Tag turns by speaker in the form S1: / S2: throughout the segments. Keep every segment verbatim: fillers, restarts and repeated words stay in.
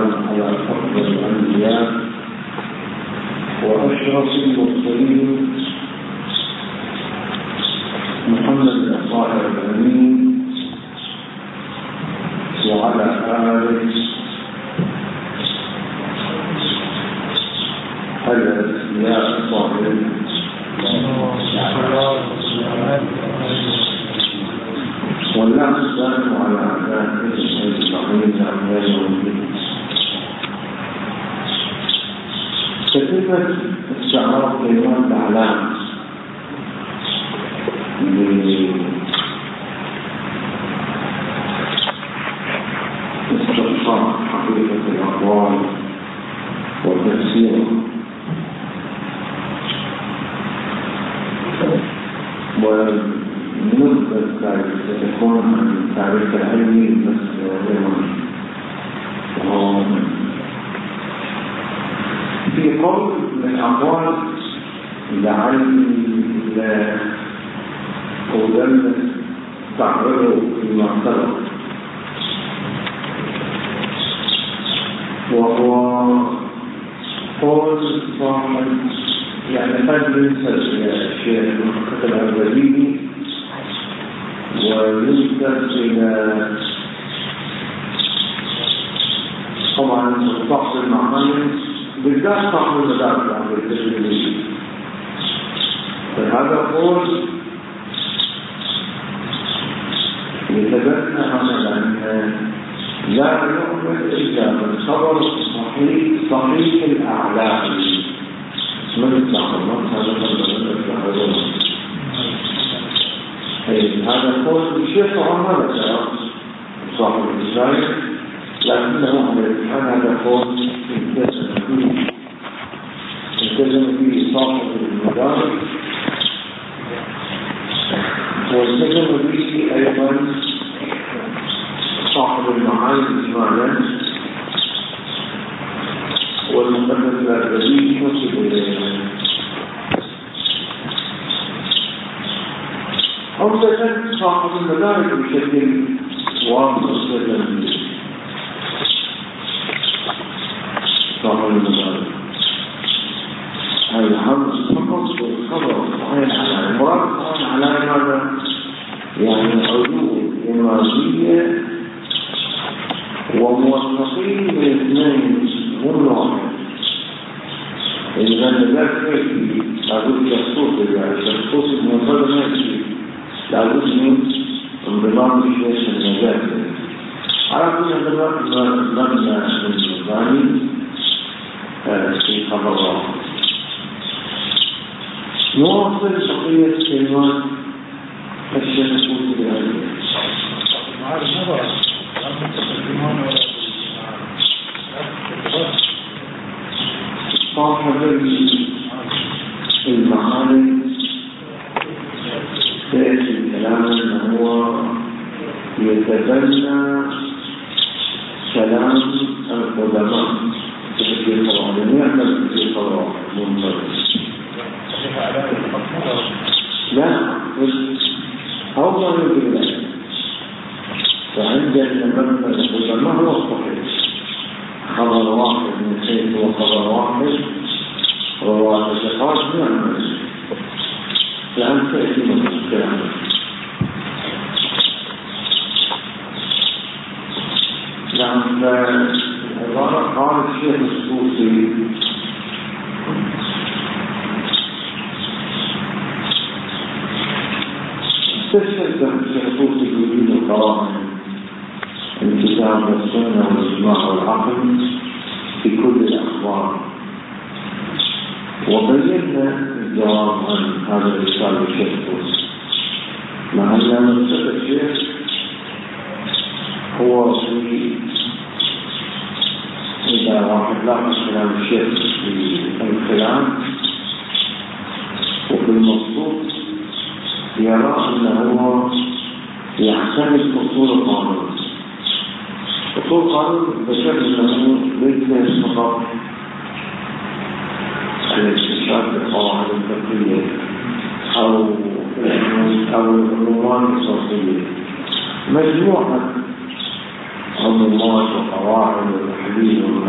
S1: والسلام على أفضل الأنبياء وأشرف المرسلين محمد الطاهر الأمين وعلى آله الأنبياء الطاهرين واللعنة الدائمة على أعدائه الصالحين أعمال يوم كتبت استعراض كلمات الأعلام لاستقصاء حقيقة الأقوال وتفسيرها، ونسبة ذلك ستكون عن التعريف العلمي بس في قول من الأقوال لعل قولنا تعرضه فيما سبق، وهو قول صاحب يعني قد ينسب إلى الشيخ محمد العبدالي وينسب إلى طبعا صاحب المعاني بالذات صاحب المدارس عن التجريبية. فهذا قول يتبنى مثلا لا يؤمن إلا بالخبر الصحيح صحيح الأعلام من التعلمات هذا قدر هذا قول الشيخ عمر صاحب الإسرائيل، لكنه على الإمكان هذا قول التزم فيه التزم فيه صاحب المدارس والتزم به أيضا صاحب المعاني إجمالا، والمقدس الأبدي نصب إليه. أو تجد صاحب المدارك بشكل واضح التزم به صاحب المدارك هذا حرص فقط بالخبر الصحيح على المراد على ماذا؟ يعني عدول إمارية وموثقين من اثنين من واحد. إذا ذلك يكفي لابد الشخصوص يعني الشخصوص المنظر ما يكفي، لابد من انضمام الشيخ النجاة. على كل هذا مبنى النظامي في خبر واحد. نواصل بقية كلمات الشيخ الشخصوص بهذه صاحب المعاني سيأتي الكلام أنه هو يتبنى كلام القدماء في القرآن، يعمل في القرآن منطلق لا أو ما يمكن ذلك. فعندنا مبنى القدماء هو الصحيح، خبر واحد من حيث هو خبر واحد وواحد الثقات نعمل لأن تأتي من الكلام. لأن العبارة قال الشيخ السوسي استشهد الشيخ السوسي بوجود القرائن الكتاب والسنة والإجماع والعقل في كل الأخبار، وبينا الجواب عن هذا الرسالة الشيخ السوسي، مع أن مقصد الشيخ هو في إذا واحد لاحظ كلام الشيخ في الكلام وفي المقصود يرى أنه يعتمد أصول القانون. أصول القانون بشكل أنه ليس فقط الاستشهاد بالقواعد الفقهية أو أو العنوان الصوتية، مجموعة عنوان وقواعد وتحليل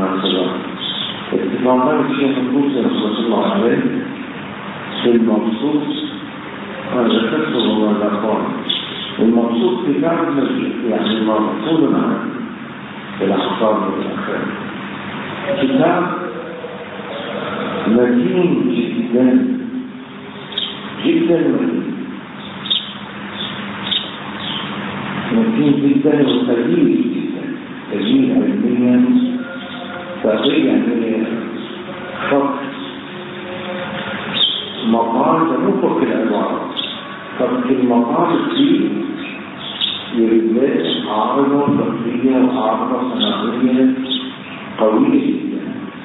S1: وعمال الشيخ القدسي رحمة الله عليه في المبسوط أنا ذكرته هو الأقوال المبسوط كتاب يعني مرسول عنه في الأحكام والأحكام كتاب متين جدا جدا متين متين جدا وثقيل جدا ثقيل علميا ثقيل يعني خط مقال تنفق العبارة ففي المقال فيه يريد عارضة فقهية وعارضة صناعية قوية جدا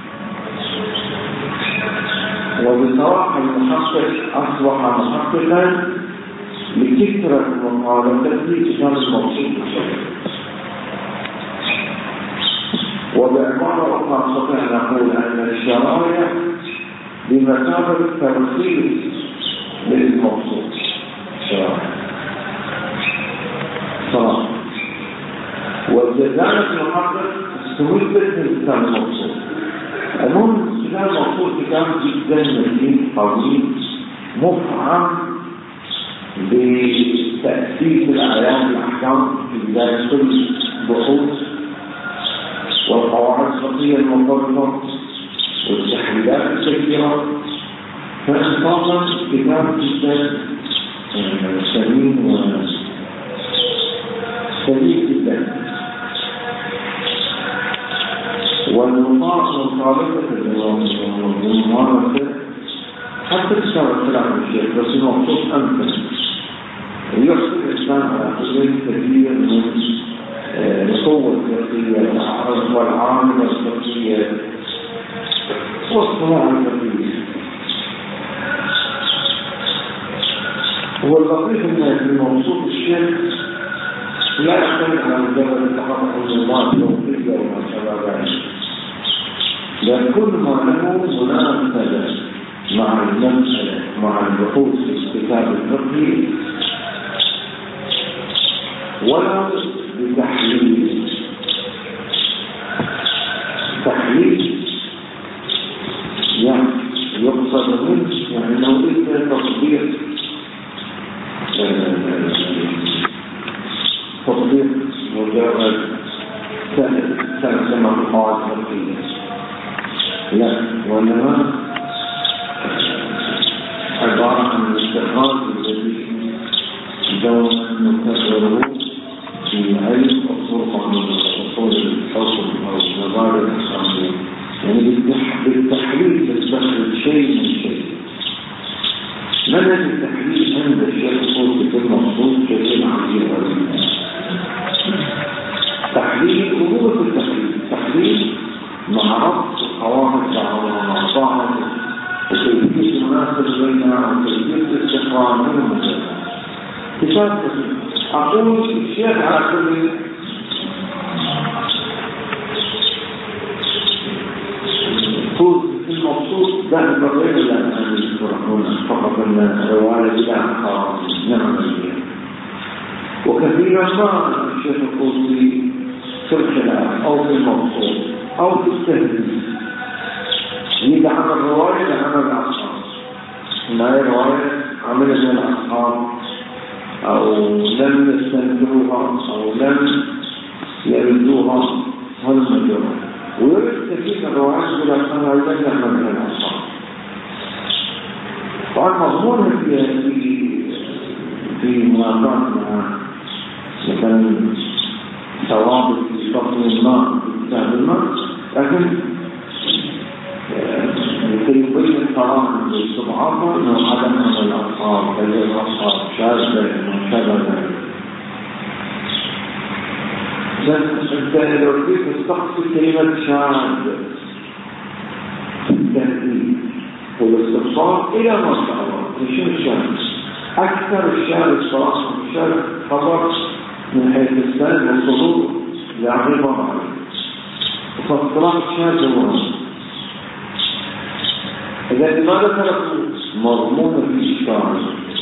S1: وبصراحة المحقق أصبح محققا لكثرة المقالات في كتاب الموصول وبعبارة أخرى نستطيع نقول أن الشرائع بمثابة ترخيص للموصول شرائع صراحة والجزالة المحقق استمدت من كتاب الموصول المهم كتاب الموصول كتاب جدا متين قوي مفعم بتأسيس الأعيان الأحكام في بداية كل بحوث والقواعد الفقهية المفرطة والتحليلات الكثيرة فإنصافا كتاب جدا سليم وسليم جدا والمطاعة مطالبة والممارسة حتى تشعر الكلام الشيخ بس المقصود أمثل يحصل الإنسان على قدر كثير من القوة الفقهية والعامل الفقهية والصناعة الفقهية واللطيف أن في موصوف الشيخ لا يعتمد على مجرد التحقق النظام التوفيقية وما شابه ذلك بل كل ما له مناسبة مع المسألة مع البحوث في الكتاب الفقهي ولا بتحليل تحليل يعني يقصد منه يعني لو إذا تطبيق تطبيق مجرد ترجمة القواعد الفقهية لا وإنما عبارة عن الاستخراج الذي دوما نكرره في علم أصول قانون أصول الحكم أو نظام الإسلامية يعني بالتحليل تستخرج شيء من شيء منهج التحليل عند الشيخ أصول في المقصود شيء عجيب تحليل أمور التحليل تحليل مع ربط القواعد مع بعض وكيفية المناسبة بينها وكيفية الاستخراج من المجال كتاب أقول الشيخ على كل طول في المقصود دائما غير لأن يذكرون فقط أن الرواية بلا حرام نعم وكثيرا ما الشيخ القدسي في الخلاف أو في المقصود أو في التهديد يدعم الرواية لعمل الأصحاب ما هي رواية عملت من الأصحاب أو لم يستندروها أو لم يردوها هل مجرد ويرد كثير الروايات بلا كان أيضا يعمل من الأصحاب طبعا مضمونها في في مناقات مع مثلا ثوابت في فصل الماء في كتاب الماء لكن لكي يبين القرآن بالسبعة أنه عدم من الأصحاب بل الأصحاب شاذة من شبه لو فيك تستخدم كلمة شاذة في التهديد والاستفسار إلى ما شاء الله شنو الشاذ؟ أكثر الشاذ صراحة الشاذ خبر من حيث السند والصدور لعظيم الله فاصطلاح الشاذ هو إذا لماذا تركوا مضمون الإشكال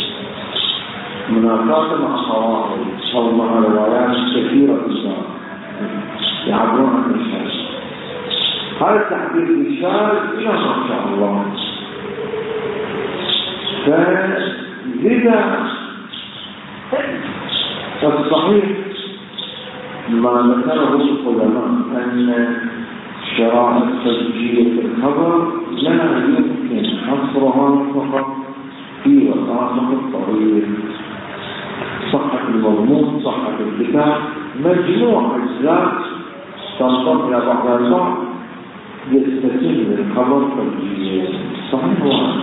S1: مناقشة مع قواعد أو مع روايات كثيرة جدا يعبرون عن الشاذ هذا التحديد الشاذ إلى ما شاء الله. فلذا الصحيح ما ذكره العلماء أن شرائع تسجيل الخبر لا يمكن حصرها فقط في وثائق الطريق، صحة المضمون، صحة الكتاب، مجموع أجزاء تنضم إلى بعض البعض يستتم الخبر تسجيل صحيح واحد.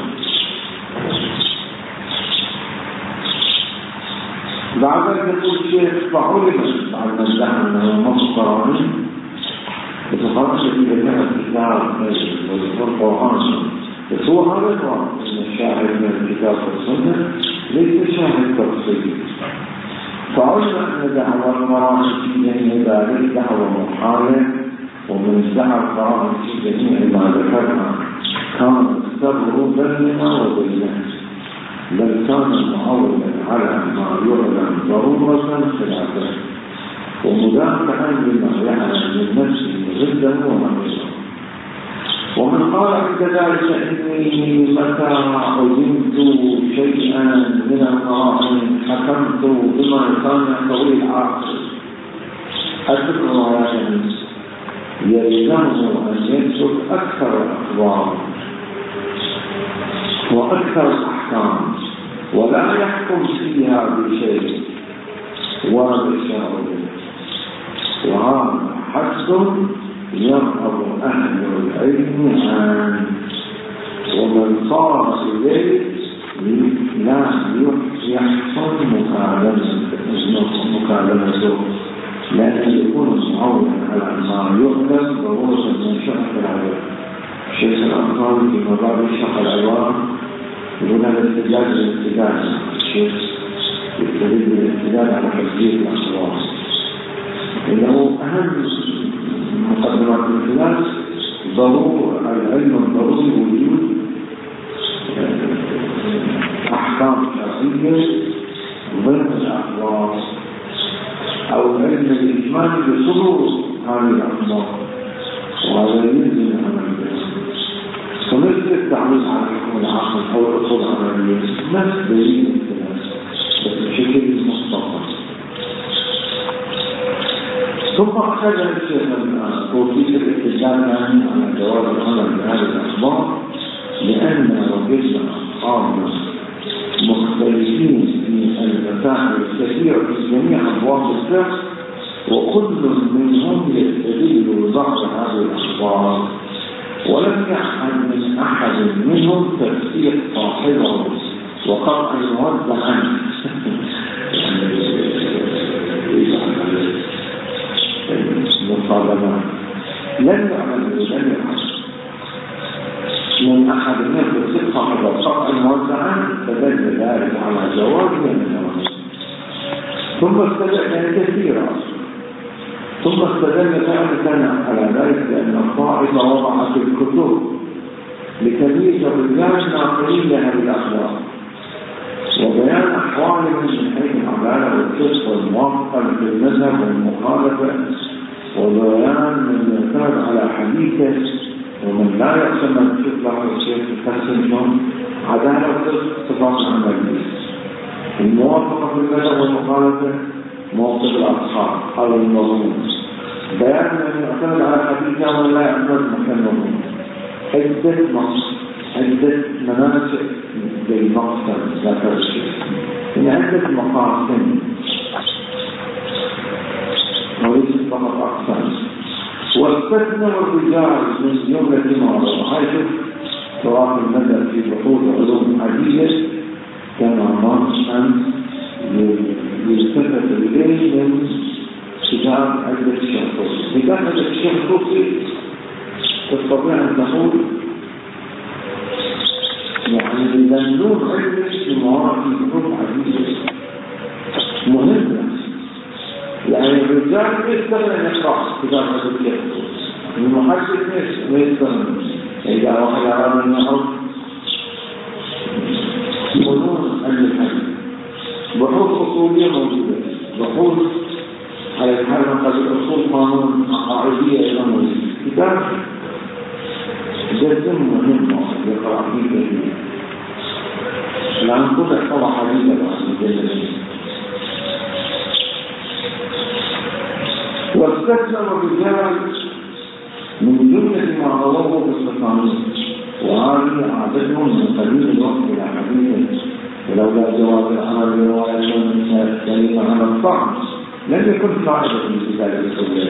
S1: بعد ذلك يقول الشيخ فعلم بعد ما ادعى انه مصدر بتخرج في ذكاء الكتاب والقرآن، بس هو هذا الوضع ان الشاهد من الكتاب والسنة ليس شاهد تفصيلي. فعلم ان دعوى القرآن في جميع ذلك دعوى محالة، ومن ادعى القرآن في جميع ما ذكرها كان الصبر بيننا وبينه، بل كان معولا على ما يعلم ضرورة خلافه، ومدافعا لما يعلم من نفسه ضده ومعيشه. ومن قال عند ذلك إني متى علمت شيئا من القرائن حكمت بما كان يقتضيه العاقل، أذكر يلزمه أن يكتب أكثر الأخبار وأكثر الأحكام ولا يحكم فيها بشيء ورد الشرع، وهذا حد يرغب أهل العلم عنه، ومن صار إليه لا يحصل مكالمته، لأن يكون معولا على ما يعلم ضرورة من شرح العباد. الشيخ الأنصاري في مبادئ شرح العباد يقول هذا الاستدلال بالاستدلال، الشيخ يستدل بالاستدلال على تفسير الأخبار، إنه أهم مقدمات الاستدلال ضرورة العلم الضروري وجود أحكام شرعية ضمن الأخبار، أو العلم الإجمالي بصدور هذه الأخبار، وهذا يلزم العمل. فمثل التعريض على الحكم العقل أو الأصول العملية نفس دليل الثلاث بس بشكل مختصر. ثم أخذ الشيخ توفيق الاستدلال على جواب العمل بهذه الأخبار، لأن وجدنا أصحابنا مختلفين في المسائل الكثيرة في جميع أبواب الفقه، وكل منهم يستدل ببعض هذه الأخبار، ولم يحل من أحد منهم تفسير صاحبه وقطع يوزع عنه المصادمات. لم يعمل لم يعمل من أحد منهم تفسير صاحبه وقطع يوزع عنه، فدل ذلك على جواز من الجواز. ثم استدل كثيرا ثم استدل ثالثا على ذلك بأن الطائفة وضعت الكتب لتمييز الرجال ناقلين لها بالأخبار، وبيان أحوالهم من حيث العدالة والقسط والموافقة في المذهب والمخالفة، وبيان من يعتمد على حديثه ومن لا يعتمد تطلع الشيخ تقسمهم عدالة والقسط صفات عملية، الموافقة في المذهب والمخالفة موقف الأصحاب أو المظلوم، بيان من يعتمد على حديثه ولا يعتمد مكانهم، عدة مقصد عدة مناسك للمقصد ذكر الشيخ من عدة مقاصد وليس فقط أقسام. واستثنى الرجال من جملة ما روى، حيث تراث المذهب في بحوث علوم حديث كما ما أن يلتفت إليه من كتاب عدة الشيخ. كتاب عدة الشيخ تستطيع أن تقول يعني لنوع عدة المواقف في كتب عديدة مهمة، يعني الرجال يستطيع أن يقرأ كتاب عدة الشيخ، المحدث ما يستطيع إذا واحد أراد أن يحط فنون الحديث بحوث أصولية موجودة، بحوث على الحال قد الأصول قانون عقائدية إلى موجودة، كتاب جدا مهم يقرأ فيه كثير. الآن كنت أحفظ حديثا عن الجنة. واستسلم الرجال من جملة ما رواه في الصحيحين، وهذه عادتهم من قديم الوقت إلى حديث، ولولا جواز العمل برواية كلمة عن الطعن لم يكن فائدة في ذلك الكلية.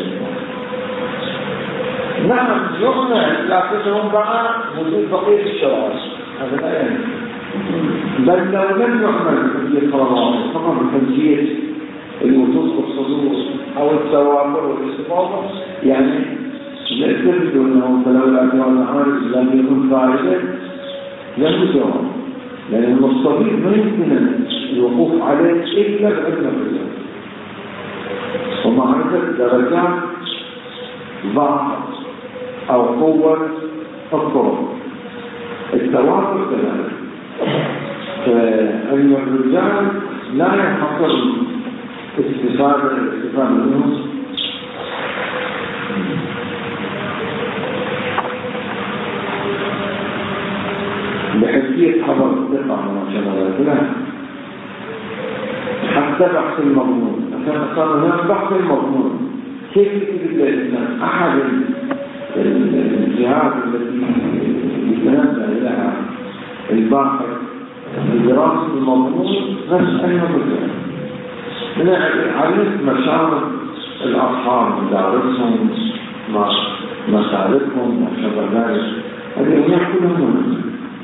S1: نعم يغنى لكنهم بقى وجود بقية الشرائع، هذا لا يعني. بل لو لم يعمل في القرارات فقط بتنجيل الوجود والصدور أو التوافر والاستفاضة، يعني لا تجد أنه فلولا جواز العمل لم يكن فائدة لم يكن، لأن المستفيد ما يمكن الوقوف عليه إلا بعلم الرجال ومعرفة درجات ضعف أو قوة الطرق. التوافر كذلك، فعلم الرجال لا ينحصر استفادة الاستفادة منه بحثية خبر الثقة وشمالاتها حتى بحث المضمون. عشان أصلا هناك بحث المضمون كيف يجب الإنسان أحد الجهات التي يتنبه لها الباحث بدراسة المضمون نفس أنه بالفعل من عرفت مشاعر الأصحاب مدارسهم مسالكهم وشبه ذلك، هذه هناك كلهم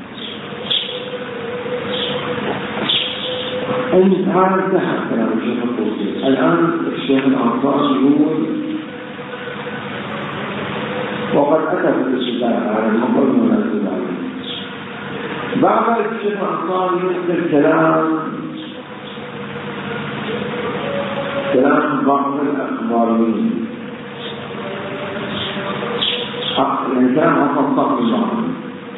S1: هذا انتهى كلام الشيخ الطوسي. الآن الشيخ الأنصاري يقول وقد أتى بالاستدلال على المقر من الاستدلال. بعد الشيخ الأنصاري يذكر كلام كلام بعض الأخباريين، يعني كلام أصلا صاحب المعاني.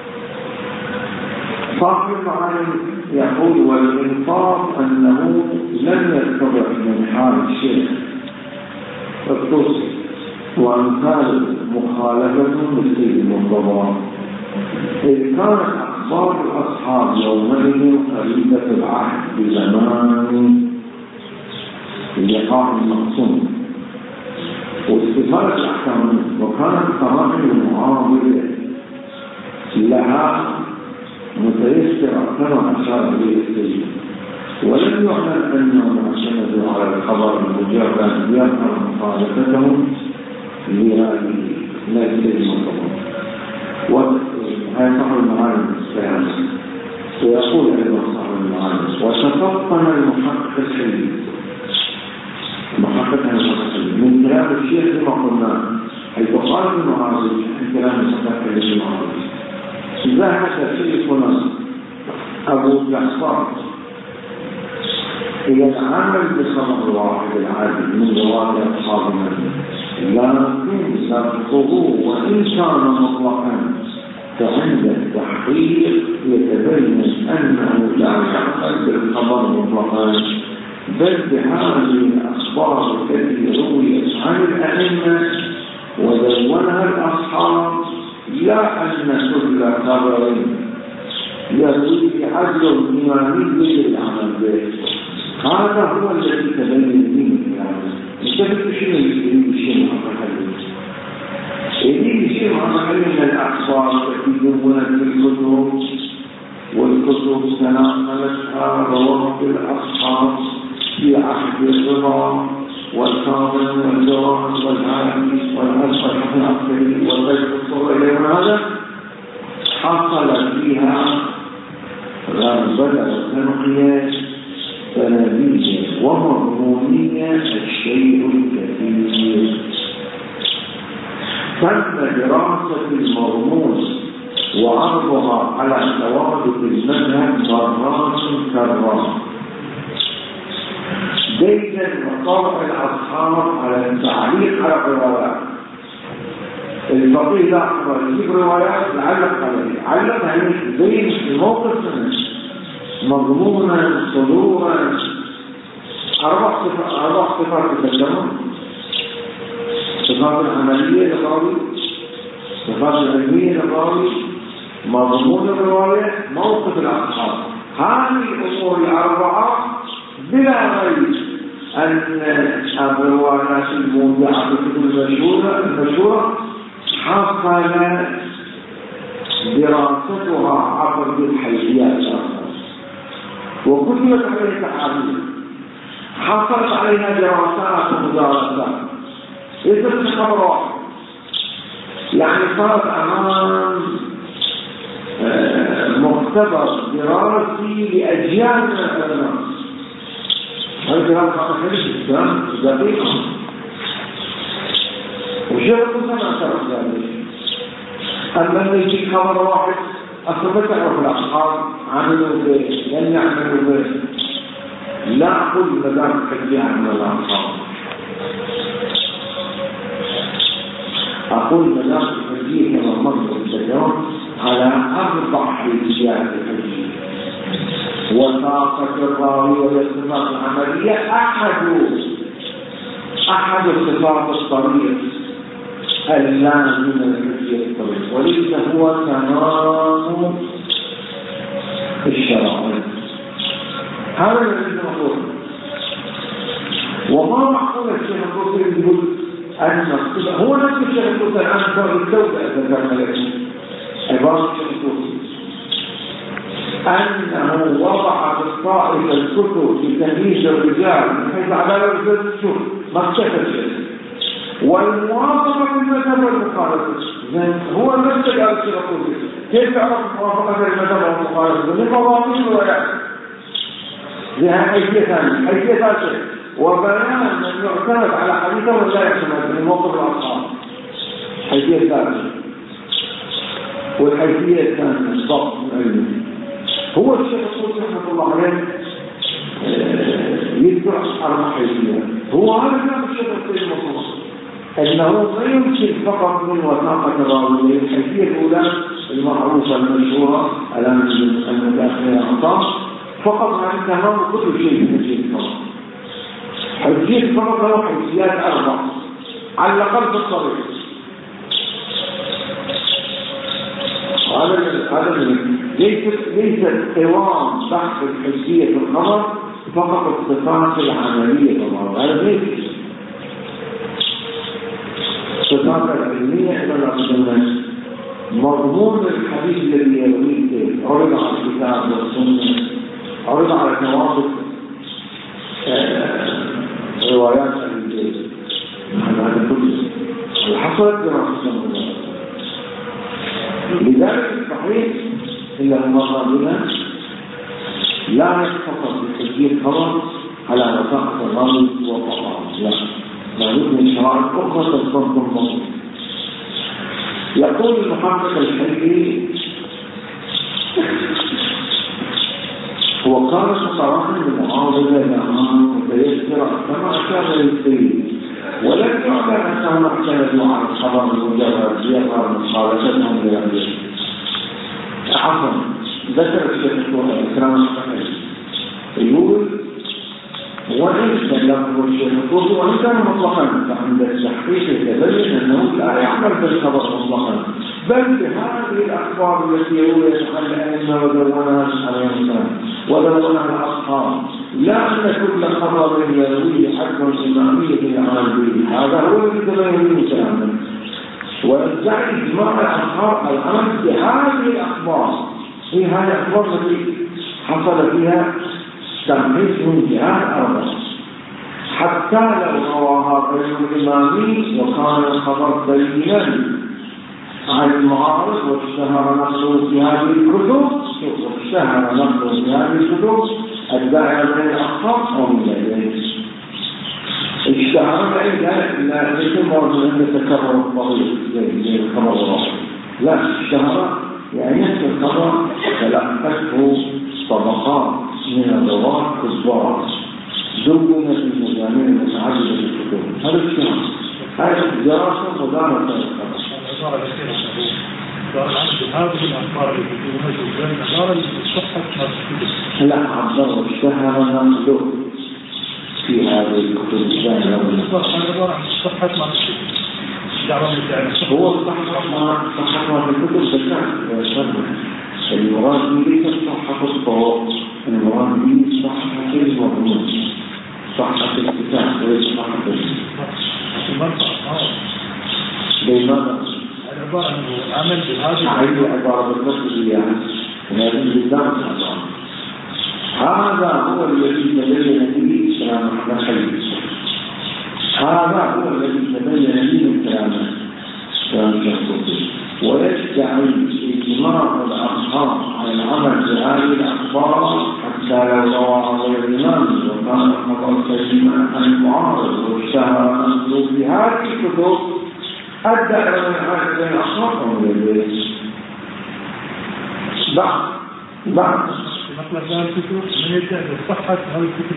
S1: صاحب المعاني يقول والإنصاف أنه لم يستطع من حال الشيخ الطوسي وأمثال مخالفة للسيد المنتظر، إذ كانت أخبار الأصحاب يومئذ قريبة العهد بزمان اللقاء المقسوم واستفادة الأحكام، وكانت قرائن المعاضدة لها متيسرة كما أشار إليه السيد، ولم يعلم أنهم اعتمدوا على الخبر المجرد يظهر مخالفتهم لهذه السيد المنتظر. وهي صاحب المعالم السياسي ويقول أيضا صاحب المعالم وتفطن المحقق الحديث محقق المحقق من كلام الشيخ كما قلنا حيث قال المعالم من كلام المحقق المعالم إذا حدث شيخنا أبو جعفر إلى العمل بخبر واحد العدل من رواية أصحابنا، لكن سبقه وإن كان مطلقا فعند التحقيق يتبين أنه لا يعمل بالخبر مطلقا، بل بهذه الأخبار التي رويت عن الأئمة ودونها الأصحاب، لا أن كل خبر يروي عدل إمامي للعمل به. هذا هو الذي تبين به العمل. مستفيد شيء يريد شيء محقق يريد شيء محقق من الأخبار التي دونت في الكتب، والكتب تناقلتها رواه الأصحاب في عهد الرضا والكاظم والجواد والعالم والأسفل حسن العسكري والغير الصغير إليهم، هذا حصل فيها غربلة وتنقية تنابية ومضمونية الشيء الكثير. تم دراسة المضمون وعرضها على ثوابت المذهب مرات كرات، جيدا وطبع الأصحاب على التعليق على الروايات. الفقيه الأحمر يجيب روايات لعلق عليه، علق عليه زي الموقف مضمونا صدورا أربع صفات أربع صفات تتكلم: صفات العملية للراوي، الصفات العلمية للراوي، مضمون الرواية، موقف الأصحاب. هذه الأمور الأربعة بلا ريب أن الروايات الموضعة في المشهورة المشهورة حصل دراستها عبر الحيثيات الأخرى وكتبت عليها تحاليل، حصلت عليها دراسات ومدارسات. إذا الخبر واحد يعني صارت أمام مختبر دراسي لأجيال من العلماء. هذا دراسة خاصة دقيقة وشرط ما شرط ذلك. أما أن يجي خبر واحد أصلا تعرف الأصحاب عملوا به لن يعملوا به، لا أقول مدام كثيرا من الأصحاب، أقول مدام كثيرا كما مرة اليوم على أربع حيثيات الحديث. وثاقة الراوي والصفات العملية أحد أحد الصفات الطريق اللازم للحديث الطريق، وليس هو تمام الشرائع. هذا الذي نقول. وما معقول الشيخ القرطبي يقول أن هو نفس الشيخ القرطبي الآن صار التوبة إذا كان لكم عبارة الشيخ القرطبي أنه وضع في الطائفة الكتب في تمييز الرجال من حيث عدالة الرجال الشهر ما اكتفى شيء، والموافقة بالمذهب والمخالفة. هو نفس قال الشيخ القرطبي كيف يعرف موافقة المذهب والمخالفة؟ من قوانين الروايات لها حيثية ثانية، حيثية ثالثة، وبيان من يعتمد على حديثه ولا يعتمد من موقف الأصحاب. حيثية ثالثة والحيثية الثانية الضبط العلمي. هو الشيخ القرطبي رحمه الله عليه يذكر أربع حيثيات. هو هذا كلام الشيخ القرطبي المطلوب أنه ما يمكن فقط من وثاقة الراوي. الحيثية الأولى المعروفة المشهورة الآن المتأخرة أعطاه فقط عن تمام كل شيء من حيثية الفقط. حيثية الفقط له حيثيات أربع على الأقل في الطريق. هذا ليس ليس قوام بحث الحيثية في الخبر فقط الصفات العملية في الخبر، هذا ليس الصفات العلمية إلى الأقل. مضمون الحديث الذي يرويه عرض على الكتاب والسنة، عرض على نواقض روايات الإنجيل، هذا كله حصلت دراسة. لذلك الصحيح إلا مرة بنا لا يتفقد بتسجيل الخبر على وثاقة الراوي وفقط، لا لابد من شرائط أخرى تستنبط الموضوع. يقول المحقق الحلبي وقال صراحة للمعارضة الأمام وتيسر كما أشار للسيد، ولم يعلم أنهم اعتمدوا على الخبر المجرد ليظهر مخالفتهم لأهله. عفوا ذكر الشيخ الإكرام الصحيح يقول وإن سلمه الشيخ القرطبي وإن كان مطلقا فعند التحقيق يتبين أنه لا يعمل بالخبر مطلقا بل بهذه الأخبار التي يرويها الأئمة ودونها عليه السلام ودونها الأصحاب، لا أن كل خبر يرويه حكم إمامية العالمين. هذا هو الذي تبين كلامنا. ويدعي إجماع الأصحاب العمل بهذه الأخبار، في هذه الأخبار التي حصل فيها تمحيص من جهات أربعة، حتى لو رواها غير الإمامي وكان الخبر بينا عن المعارض واشتهر نقله في هذه الكتب واشتهر نقله في هذه الكتب الداعية من الأخبار أو من الأدلة اشتهر ذلك لا ليس مرض أن يتكرر الطريق زي الخبر الواحد، لا اشتهر يعني نفس الخبر تلقته طبقات من الرواة كبار دون في المجامع المتعددة في الكتب. هذا الشيء هذه الدراسة مدارة الخبر.
S2: هذه الأخبار التي تمثل الأخبار صحة ما
S1: لا عبر اشتهر نقله في هذه الكتب الجامعة
S2: صحة ما
S1: هو صحح ما صحح ما في الكتب زكاة وشرح المراد ليس صحة الطواف، المراد به صحة المضمون، صحة الكتاب وليس صحة المرفع. لماذا؟
S2: العبارة أنه عمل بهذه
S1: عايز عبارة بالنسبة يعني ولكن بالدرس عبارة هذا هو الذي تبين به كلام أحمد خليل، هذا هو الذي تبين به كلامه كلام الشيخ، ويدعي اجتماع الأصحاب على العمل بهذه الأخبار حتى لو رواه الإمام وكان الخبر كلمة عن المعارض واشتهر أنه في هذه الكتب أدى إلى العمل بين الأصحاب والبيت بعد بعد
S2: مطلب هذه الكتب من يدعي بصحة هذه الكتب.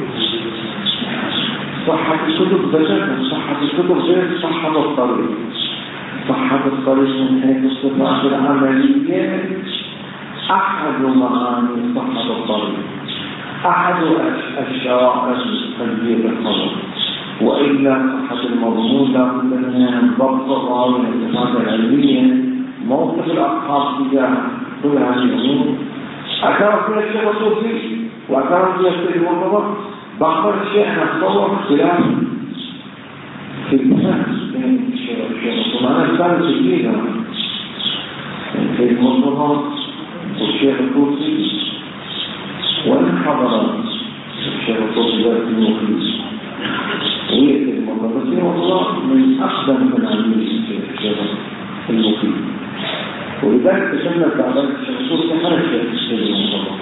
S1: صحة الكتب ذكرنا صحة الكتب غير صحة الطريق. صحة الطريق من حيث الصفات العملية أحد معاني صحة الطريق، أحد الشرائع تنبيه الخبر، وإلا صحة المضمون لابد من ضبط الراوي الاتفاق العلمية موقف الأصحاب تجاه كل هذه الأمور. أكرم فيها الشيخ الصوفي وأكرم فيها الشيخ المنتظر بعض الشيء نتصور اختلاف في الناس بين الشيخ ومعنى الثالث الجديدة في المنتظر والشيخ الصوفي وإن حضر الشيخ الصوفي ذات المخيص ويأتي المنتظر والله من أقدم من علمي الشيخ المخيص، ولذلك تشمل بعض الشيخ الصوفي على الشيخ المنتظر.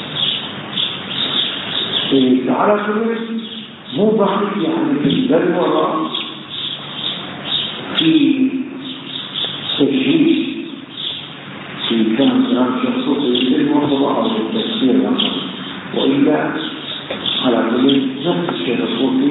S1: على كل مو بعيد يعني في الدلوة في تجهيز في كلام كلام الشيخ في الموضوع أو التفسير الآخر، وإلا على كل نفس الشيخ الصوفي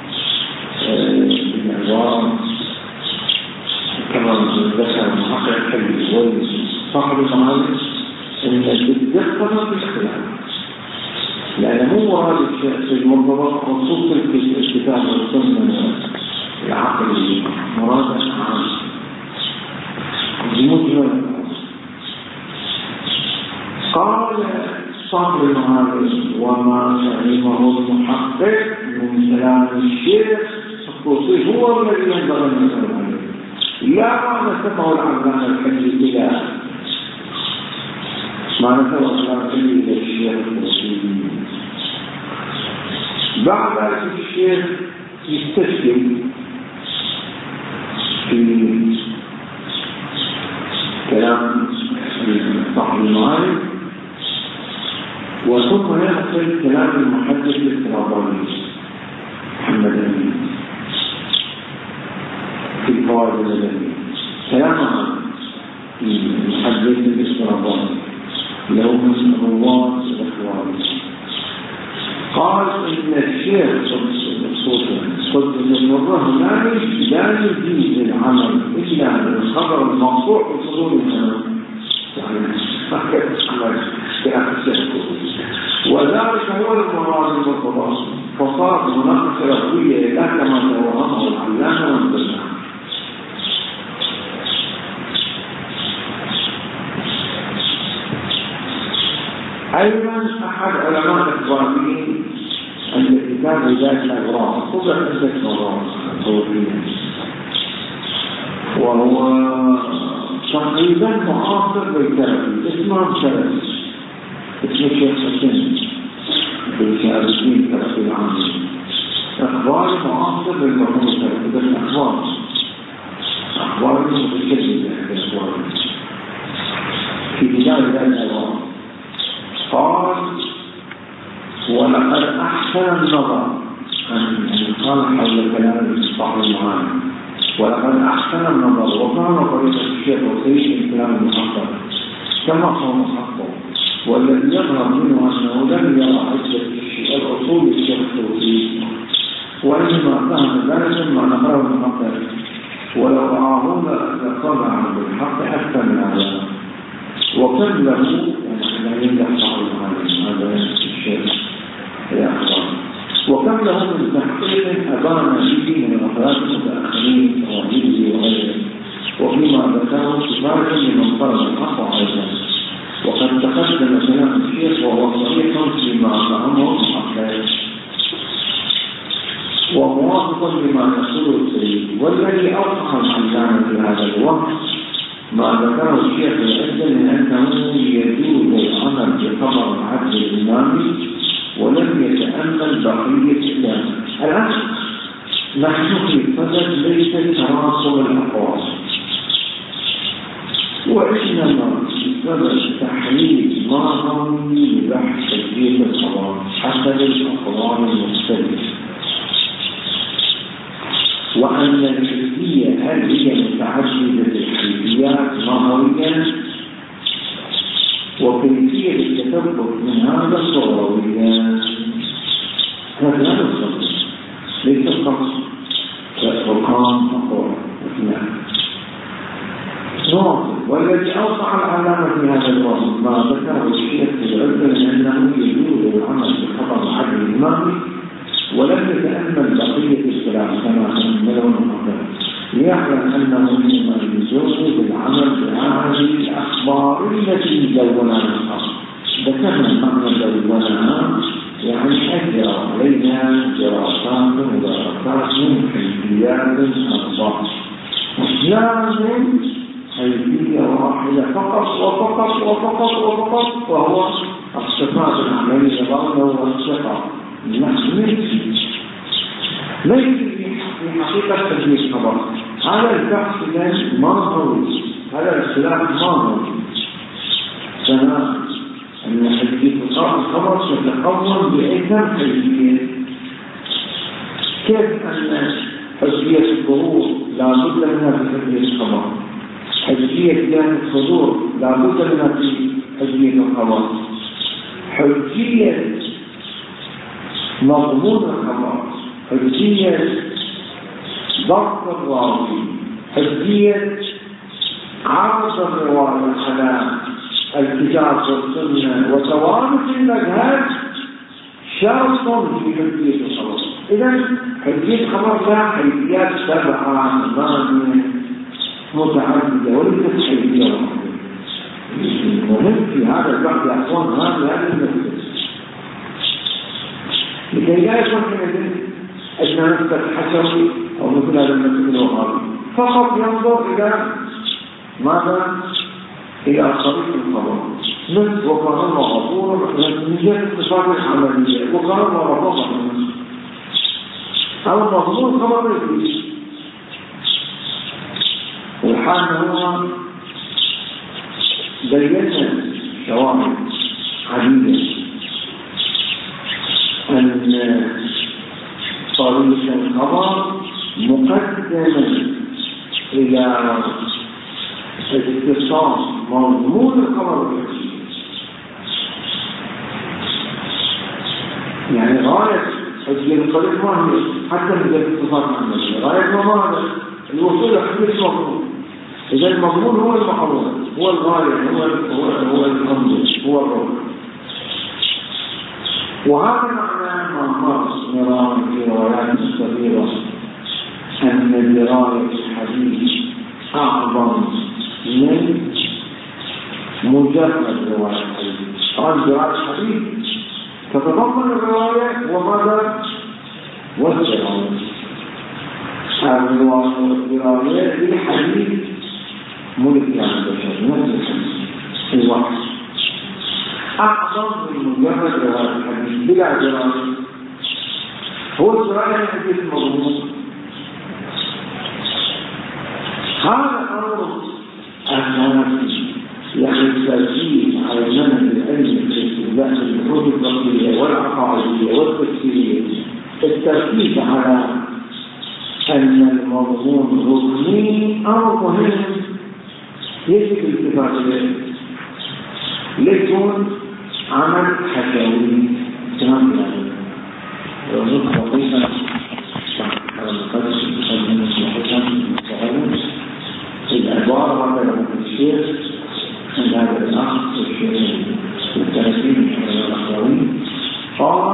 S1: بالمعوار كما ذكر محقق الحلي وصاحب المعارف أن الدقة في الاختلاف، لأن هو هذا الشيء في المنظمة خصوصا في الكتاب والسنة العقل مراد عام بمجمل. قال صاحب المعارف وما فهمه المحقق من كلام الشيخ الصوفي هو الذي ينبغي أن نسأل عليه، لا ما نسبه العلامة الحديث إلى ما نسبه العلامة الحديث إلى الشيخ الصوفي. بعد ذلك الشيخ يستشكل في كلام صاحب المعارف وثم يأخذ كلام المحدث الطبراني محمد أمين في الفوائد المدنية. كلامه المحدث الطبراني له من رواه الأخوان قال إن الشيخ الصوفي قد يمره لا يجيز العمل إلا بالخبر المقطوع وصدور الكلام وذلك هو المراد المرتضى، فصارت مناقشة لفظية لا كما توهمه العلامة والبشر. أيضا أحد علماء الإخوانيين الذي كان ذات الأغراض خذ عدة مرات صوفيا وهو تقريبا معاصر بالكلام اسمه سلفي اسمه الشيخ حسين بالكارثين كرسي العامل أخبار معاصر بالمفهوم السلفي بس أخبار أخبار متشددة أخبار في بداية ذات الأغراض قال ولقد أحسن النظر قال حول كلام صاحب المعاني ولقد أحسن النظر وكان طريقة الشيخ وسيء الكلام المحقق كما هو محقق، والذي يظهر منه أنه لم يرى عدة الأصول الشيخ التوحيد وإنما فهم ذلك ما نقره المحقق ولو رآه لطلع بالحق حتى من هذا وكم له يعني يمدح صاحب المعاني هذا الشيخ يا أخوان وكم له من تحقيق أبان به من الأخلاق المتأخرين وغيره وغيره ذلك لمن طلب الحق أيضا. وقد تقدم كلام الشيخ وهو صحيح فيما فهمه المحقق وموافق لما يقوله السيد. والذي أوضح العلامة في هذا الوقت ما ذكره الشيخ الأجل من أنه يجوز العمل بخبر العدل الإمامي ولم يتأمل بقية الكلام. الآن نحن في صدد ليس تراصل الأقوال، وإنما في صدد تحليل معظمي لبحث تجديد الخبر حسب الأقوال المختلفة، وأن الحيثية هل هي متعددة الحيثيات نظريا وكيفية التثبت من هذا صوريا. هذا لا يصدق ليس القصد كالفرقان أقوال اثنان نواصل. والذي أوضح العلامة في هذا الوقت ما ذكره الشيخ في العلم أنه يجوز العمل بخبر العدل الإمامي ولم يتأمل بقية الكلام كما تأمله المقدم ليعلم أنه إنما يجوز بالعمل بهذه الأخبار التي دوناها. ذكرنا معنى دوناها يعني أجرى علينا دراسات ودراسات من حيثيات أربعة، لازم حيثية واحدة فقط وفقط وفقط وفقط وهو الصفات العملية بعضها والصفات. ليس في حقيقة تجديد الخبر. هذا البحث ما هو هذا الاختلاف ما هو سنة أن تجديد الخبر تتقوم بأكثر حيثية. كيف أن حيثية الظهور لا بد منها في تجديد الخبر، حيثية الحضور لا بد منها في تجديد الخبر، حيثية مضمون الخبر، حجية ضبط الراوي، حجية عرض الرواية على الكتاب والسنة وثوابت المذهب شرط في حجية الخبر. إذن حجية الخبر لها حيثيات سبعة ثمانية متعددة وليست حيثية واحدة. المهم في هذا البحث يا أخوان هذا المسألة لكي لا يكون حينئذ أجنى نفسك حشوي أو مثل هذا المسجد الوهابي فقط ينظر إلى ماذا؟ إلى طريق الخبر مثل وقال الله غفورا من جهة اتصال العملية وقال الله غفورا أو مضمون خبر الإبليس. والحال هو بينا شواهد عديدة أن طريق الخبر مقدما إلى اتصال مضمون الخبر بالحديث. يعني غاية حجية الطريق ما هي حتى من الاتصال العملية غاية ما ماذا؟ الوصول لحديث مضمون. إذا المضمون هو المحروم هو الغاية هو هو هو الأمر هو الروح. وهذا معنى ما خاص نراه في روايات كثيرة أن دراية الحديث أعظم من مجرد رواية الحديث. طبعا دراية الحديث تتضمن الرواية وماذا؟ والدراية. الدراية للحديث ملك عن البشر نفس الحديث الواحد أعظم من مجرد رواية الحديث بلا دراية. هو الدراية الحديث المضمون. هذا أمر أساسي يعني التركيز على المنهج العلمي في استخدام البحوث الفقهية والعقائدية والتفسيرية، التركيز على أن المضمون ركني أو مهم يجب الاتفاق عليه ليكون عمل حكاوي تمام. يعني ونقطة بسيطة على المقدس من الحكم المتعلم العبارة عن له الشيخ عند هذا الأخ الشيخ الثلاثين الأخوين قال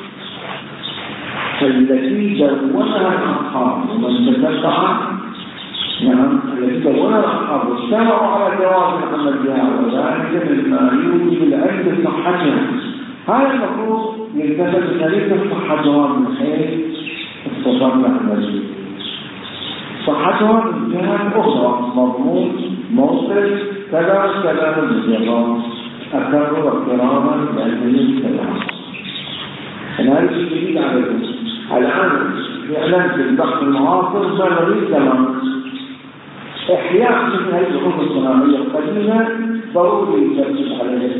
S1: التي دونها الأصحاب ومن تتبع نعم التي دونها الأصحاب واجتمعوا على جواز العمل بها وذلك مما يوجب العلم بصحتها. هذا المفروض يلتفت إليه صحة جواز من حيث اختصار العمل. صحتها من جهة أخرى مضمون موصل كذا كذا بالجواب أكثر واقترابا بعلمه كذا. هذا الشيء عليكم الآن إعلان في البحث المعاصر ما نريد تمام إحياء مثل هذه الحقوق الصناعية القديمة ضروري تركز عليها.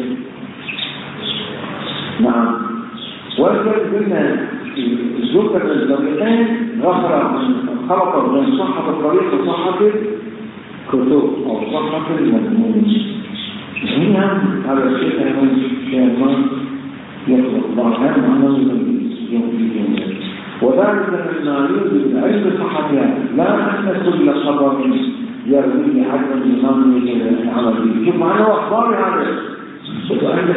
S1: نعم. وذلك قلنا ذكر الطريقين غفر خلق بين صحة الطريق وصحة الكتب أو صحة المضمون. هنا هذا الشيء أيضا شيء يطلق ضرها معنى يوم وذلك مما يوجد العلم صحتها لا أن كل خبر يروي حتى الإمام العملي. شوف معنى أخبار هذا وعندك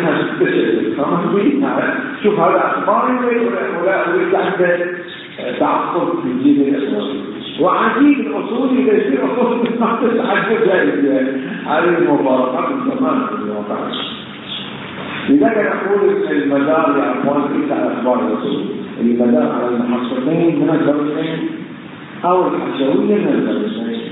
S1: شوف هذا أخبار ولا أريد عند تعصب في الدين الإسلامي وعديد الأصول إذا يصير أصول مستحدث عن ذلك هذه المباركات الزمان في الواقع. لذلك نقول ان المدار يا اخوان ليس على اخبار الرسول، المدار على المحصلين من الدرسين او الحشويه من الدرسين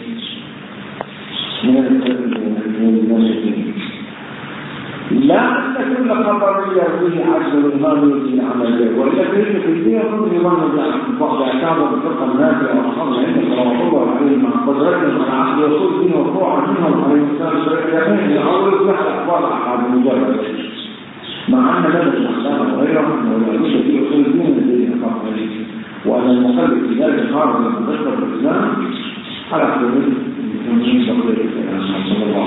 S1: من الدرسين. لا ان كل خبر يرويه عجل الامام في العمل والا كيف تدير الامام بعض اعتابه بفقه الناس واصحابه عند رحمه الله عليه مع قدرته على عقل الرسول دين وقوع منهم عليه السلام شرعيين يحاول يفتح اخبار احد مجرد مع أن لدى الأحلام وغيرهم ويعيش في أصول الدين الذي يقام عليه وأن المقلد في ذلك خارج من مدخل الإسلام على حدود المسلمين بقية الإسلام صلى الله